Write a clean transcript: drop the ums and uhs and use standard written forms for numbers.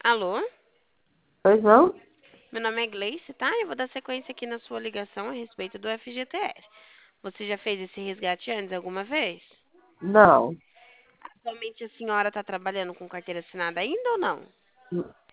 Alô? Pois não? Meu nome é Gleice, tá? Eu vou dar sequência aqui na sua ligação a respeito do FGTS. Você já fez esse resgate antes alguma vez? Não. Atualmente a senhora está trabalhando com carteira assinada ainda ou não?